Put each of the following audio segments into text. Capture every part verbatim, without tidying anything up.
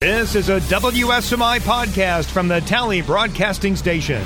This is a W S M I podcast from the Tally Broadcasting Station.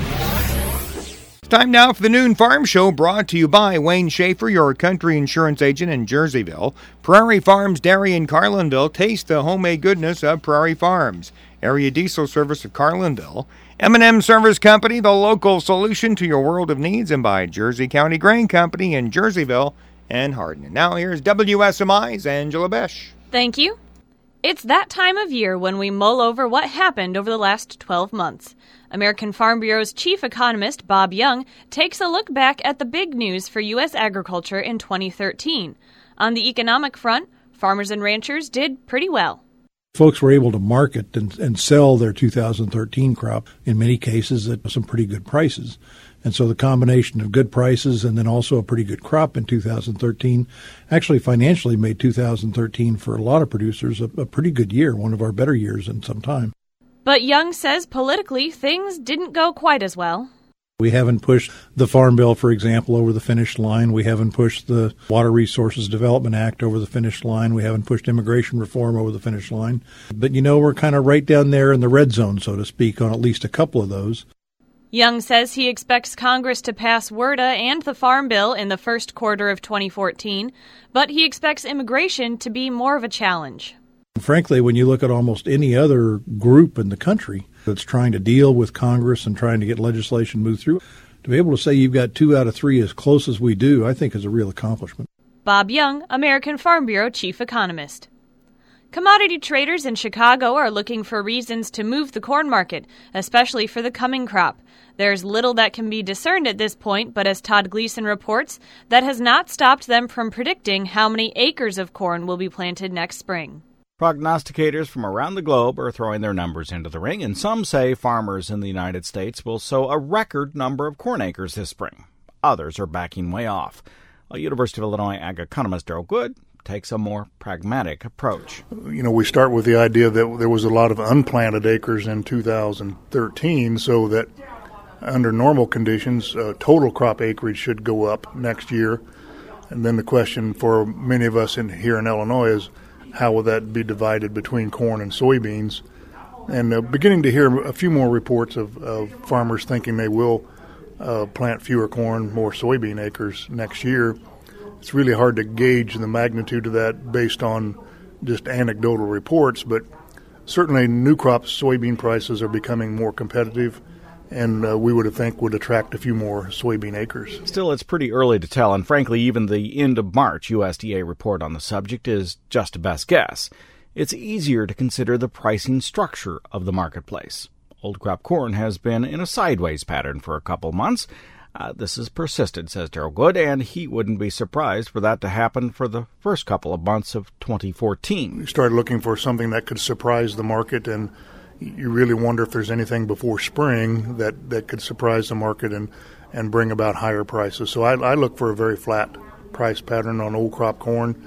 It's time now for the Noon Farm Show, brought to you by Wayne Schaefer, your country insurance agent in Jerseyville. Prairie Farms Dairy in Carlinville. Taste the homemade goodness of Prairie Farms. Area Diesel Service of Carlinville. M and M Service Company, the local solution to your world of needs. And by Jersey County Grain Company in Jerseyville and Hardin. And now here's W S M I's Angela Besh. Thank you. It's that time of year when we mull over what happened over the last twelve months. American Farm Bureau's chief economist, Bob Young, takes a look back at the big news for U S agriculture in twenty thirteen. On the economic front, farmers and ranchers did pretty well. Folks were able to market and, and sell their two thousand thirteen crop, in many cases, at some pretty good prices. And so the combination of good prices and then also a pretty good crop in two thousand thirteen actually financially made two thousand thirteen for a lot of producers a, a pretty good year, one of our better years in some time. But Young says politically things didn't go quite as well. We haven't pushed the Farm Bill, for example, over the finish line. We haven't pushed the Water Resources Development Act over the finish line. We haven't pushed immigration reform over the finish line. But, you know, we're kind of right down there in the red zone, so to speak, on at least a couple of those. Young says he expects Congress to pass W R D A and the Farm Bill in the first quarter of twenty fourteen, but he expects immigration to be more of a challenge. Frankly, when you look at almost any other group in the country that's trying to deal with Congress and trying to get legislation moved through, to be able to say you've got two out of three as close as we do, I think is a real accomplishment. Bob Young, American Farm Bureau chief economist. Commodity traders in Chicago are looking for reasons to move the corn market, especially for the coming crop. There's little that can be discerned at this point, but as Todd Gleason reports, that has not stopped them from predicting how many acres of corn will be planted next spring. Prognosticators from around the globe are throwing their numbers into the ring, and some say farmers in the United States will sow a record number of corn acres this spring. Others are backing way off. A University of Illinois ag economist, Daryl Good, takes a more pragmatic approach. You know, we start with the idea that there was a lot of unplanted acres in two thousand thirteen, so that under normal conditions, uh, total crop acreage should go up next year. And then the question for many of us in here in Illinois is, how will that be divided between corn and soybeans? And uh, beginning to hear a few more reports of, of farmers thinking they will uh, plant fewer corn, more soybean acres next year. It's really hard to gauge the magnitude of that based on just anecdotal reports, but certainly new crop soybean prices are becoming more competitive, and uh, we would have think would attract a few more soybean acres. Still, it's pretty early to tell, and frankly, even the end of March U S D A report on the subject is just a best guess. It's easier to consider the pricing structure of the marketplace. Old crop corn has been in a sideways pattern for a couple months. Uh, this has persisted, says Daryl Good, and he wouldn't be surprised for that to happen for the first couple of months of twenty fourteen. We started looking for something that could surprise the market, and you really wonder if there's anything before spring that, that could surprise the market and, and bring about higher prices. So I, I look for a very flat price pattern on old crop corn.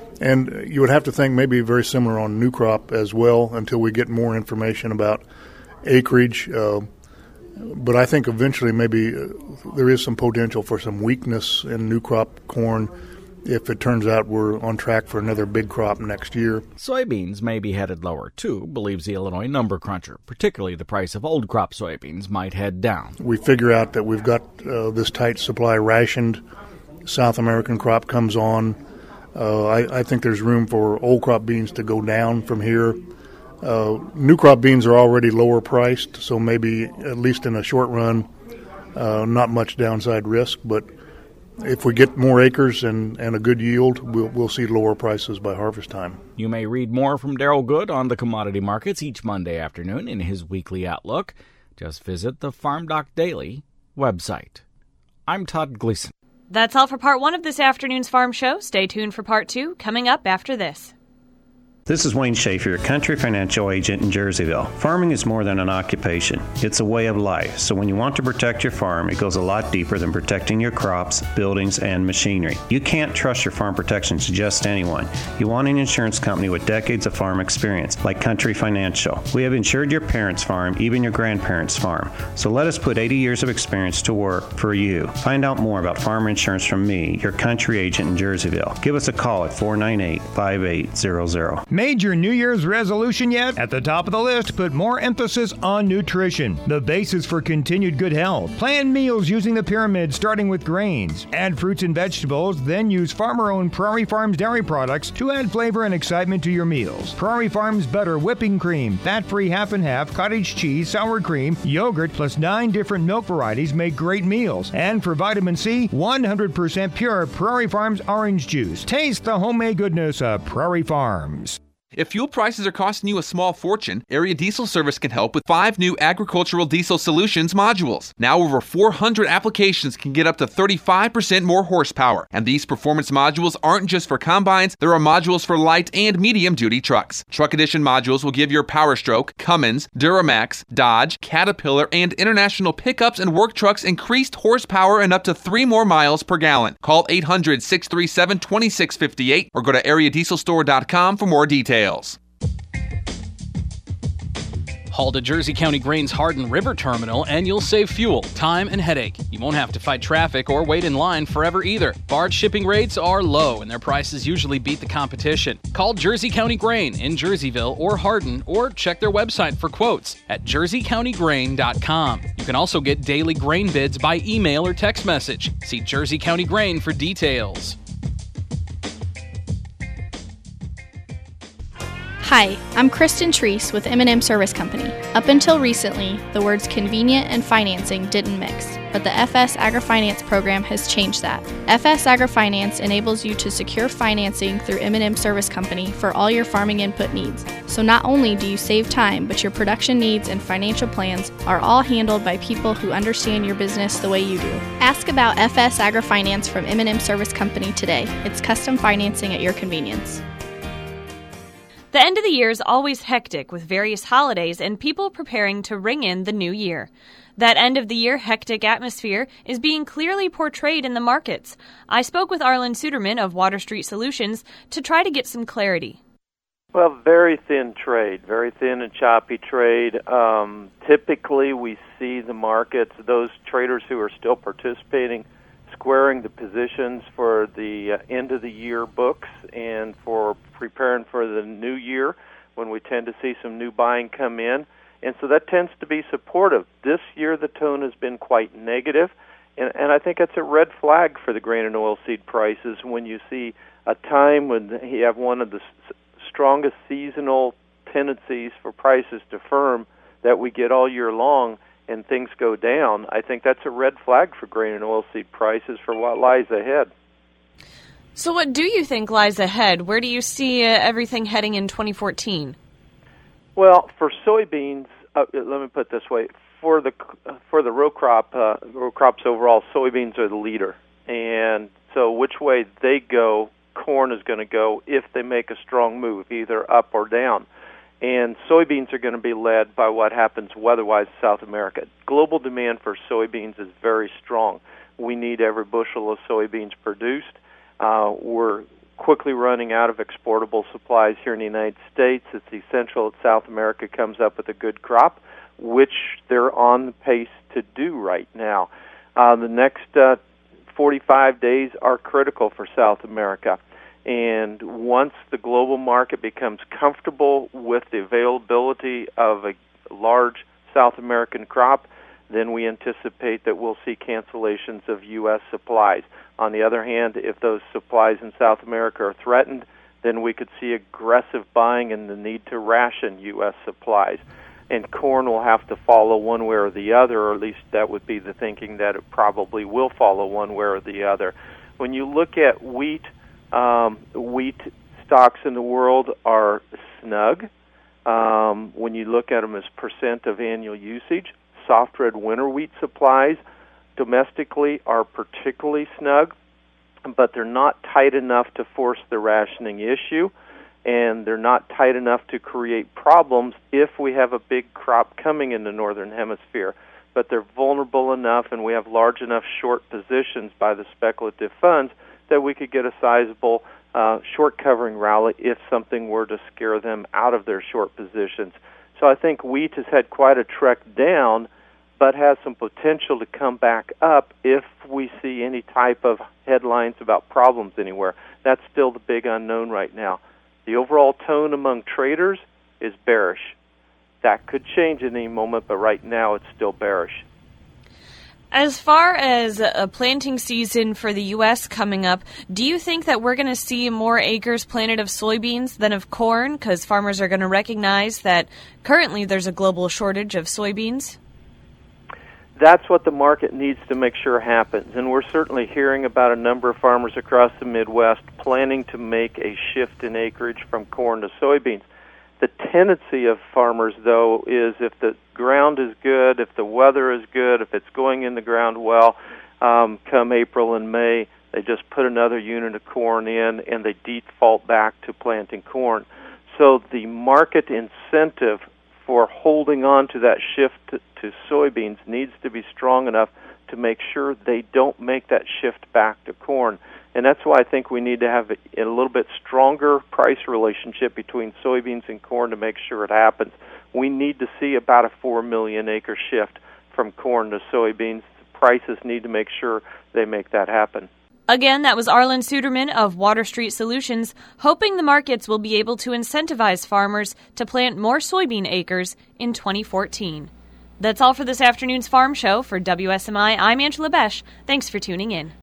And you would have to think maybe very similar on new crop as well until we get more information about acreage. Uh, but I think eventually maybe uh, there is some potential for some weakness in new crop corn if it turns out we're on track for another big crop next year. Soybeans may be headed lower, too, believes the Illinois number cruncher. Particularly the price of old crop soybeans might head down. We figure out that we've got uh, this tight supply rationed. South American crop comes on. Uh, I, I think there's room for old crop beans to go down from here. Uh, new crop beans are already lower priced, so maybe at least in a short run, uh, not much downside risk, but if we get more acres and, and a good yield, we'll, we'll see lower prices by harvest time. You may read more from Daryl Good on the commodity markets each Monday afternoon in his weekly outlook. Just visit the Farm Doc Daily website. I'm Todd Gleason. That's all for part one of this afternoon's Farm Show. Stay tuned for part two, coming up after this. This is Wayne Schaefer, your country financial agent in Jerseyville. Farming is more than an occupation. It's a way of life. So when you want to protect your farm, it goes a lot deeper than protecting your crops, buildings, and machinery. You can't trust your farm protection to just anyone. You want an insurance company with decades of farm experience, like Country Financial. We have insured your parents' farm, even your grandparents' farm. So let us put eighty years of experience to work for you. Find out more about farm insurance from me, your country agent in Jerseyville. Give us a call at four nine eight, five eight zero zero. Made your New Year's resolution yet? At the top of the list, put more emphasis on nutrition, the basis for continued good health. Plan meals using the pyramid, starting with grains. Add fruits and vegetables, then use farmer-owned Prairie Farms dairy products to add flavor and excitement to your meals. Prairie Farms butter, whipping cream, fat-free half and half, cottage cheese, sour cream, yogurt, plus nine different milk varieties make great meals. And for vitamin C, one hundred percent pure Prairie Farms orange juice. Taste the homemade goodness of Prairie Farms. If fuel prices are costing you a small fortune, Area Diesel Service can help with five new Agricultural Diesel Solutions modules. Now over four hundred applications can get up to thirty-five percent more horsepower. And these performance modules aren't just for combines, there are modules for light and medium-duty trucks. Truck Edition modules will give your Power Stroke, Cummins, Duramax, Dodge, Caterpillar, and International pickups and work trucks increased horsepower and up to three more miles per gallon. Call eight hundred, six three seven, two six five eight or go to area diesel store dot com for more details. Haul to Jersey County Grain's Hardin River Terminal and you'll save fuel, time, and headache. You won't have to fight traffic or wait in line forever either. Barge shipping rates are low and their prices usually beat the competition. Call Jersey County Grain in Jerseyville or Hardin or check their website for quotes at jersey county grain dot com. You can also get daily grain bids by email or text message. See Jersey County Grain for details. Hi, I'm Kristen Treese with M and M Service Company. Up until recently, the words convenient and financing didn't mix, but the F S AgriFinance program has changed that. F S AgriFinance enables you to secure financing through M and M Service Company for all your farming input needs. So not only do you save time, but your production needs and financial plans are all handled by people who understand your business the way you do. Ask about F S AgriFinance from M and M Service Company today. It's custom financing at your convenience. The end of the year is always hectic with various holidays and people preparing to ring in the new year. That end of the year hectic atmosphere is being clearly portrayed in the markets. I spoke with Arlen Suderman of Water Street Solutions to try to get some clarity. Well, very thin trade, very thin and choppy trade. Um, typically, we see the markets, those traders who are still participating, squaring the positions for the uh, end of the year books and for preparing for the new year when we tend to see some new buying come in. And so that tends to be supportive. This year the tone has been quite negative, and, and I think it's a red flag for the grain and oilseed prices when you see a time when you have one of the s- strongest seasonal tendencies for prices to firm that we get all year long, and things go down. I think that's a red flag for grain and oilseed prices for what lies ahead. So what do you think lies ahead? Where do you see uh, everything heading in twenty fourteen? Well, for soybeans, uh, let me put it this way. For the for the row crop, uh, row crops overall, soybeans are the leader. And so which way they go, corn is going to go if they make a strong move, either up or down. And soybeans are going to be led by what happens weather-wise in South America. Global demand for soybeans is very strong. We need every bushel of soybeans produced. Uh, we're quickly running out of exportable supplies here in the United States. It's essential that South America comes up with a good crop, which they're on the pace to do right now. Uh, the next uh, forty-five days are critical for South America. And once the global market becomes comfortable with the availability of a large South American crop, then we anticipate that we'll see cancellations of U S supplies. On the other hand, if those supplies in South America are threatened, then we could see aggressive buying and the need to ration U S supplies. And corn will have to follow one way or the other, or at least that would be the thinking that it probably will follow one way or the other. When you look at wheat, Um, wheat stocks in the world are snug. Um, when you look at them as percent of annual usage, soft red winter wheat supplies domestically are particularly snug, but they're not tight enough to force the rationing issue, and they're not tight enough to create problems if we have a big crop coming in the northern hemisphere. But they're vulnerable enough, and we have large enough short positions by the speculative funds that we could get a sizable uh, short covering rally if something were to scare them out of their short positions. So I think wheat has had quite a trek down, but has some potential to come back up if we see any type of headlines about problems anywhere. That's still the big unknown right now. The overall tone among traders is bearish. That could change at any moment, but right now it's still bearish. As far as a planting season for the U S coming up, do you think that we're going to see more acres planted of soybeans than of corn? Because farmers are going to recognize that currently there's a global shortage of soybeans? That's what the market needs to make sure happens. And we're certainly hearing about a number of farmers across the Midwest planning to make a shift in acreage from corn to soybeans. The tendency of farmers, though, is if the ground is good, if the weather is good, if it's going in the ground well, um, come April and May, they just put another unit of corn in and they default back to planting corn. So the market incentive for holding on to that shift to, to soybeans needs to be strong enough to make sure they don't make that shift back to corn. And that's why I think we need to have a, a little bit stronger price relationship between soybeans and corn to make sure it happens. We need to see about a four million acre shift from corn to soybeans. Prices need to make sure they make that happen. Again, that was Arlen Suderman of Water Street Solutions, hoping the markets will be able to incentivize farmers to plant more soybean acres in twenty fourteen. That's all for this afternoon's Farm Show. For W S M I, I'm Angela Besch. Thanks for tuning in.